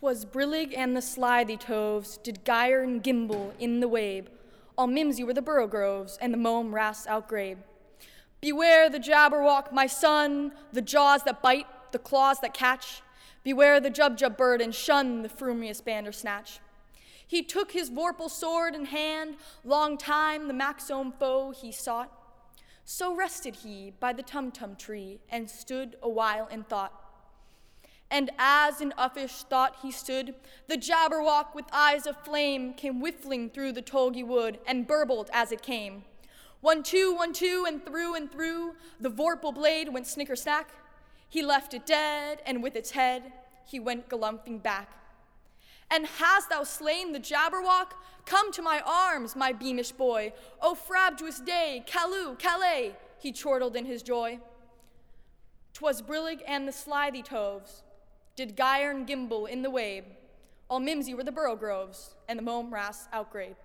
'Twas brillig and the slithy toves did gyre and gimble in the wabe. All mimsy were the borogoves, and the mome ras outgrabe. Beware the jabberwock, my son, the jaws that bite, the claws that catch. Beware the jubjub bird, and shun the frumious bandersnatch. He took his vorpal sword in hand, long time the maxome foe he sought. So rested he by the tumtum tree, and stood a while in thought. And as in uffish thought he stood, the jabberwock with eyes of flame came whiffling through the tulgey wood, and burbled as it came. 1, 2, 1, 2, and through, the vorpal blade went snicker-snack. He left it dead, and with its head, he went galumphing back. And hast thou slain the jabberwock? Come to my arms, my beamish boy. O frabjous day, Callooh, Calais, he chortled in his joy. 'Twas brillig and the slithy toves did gyre and gimble in the wabe. All mimsy were the borogoves, and the mome ras outgrabe.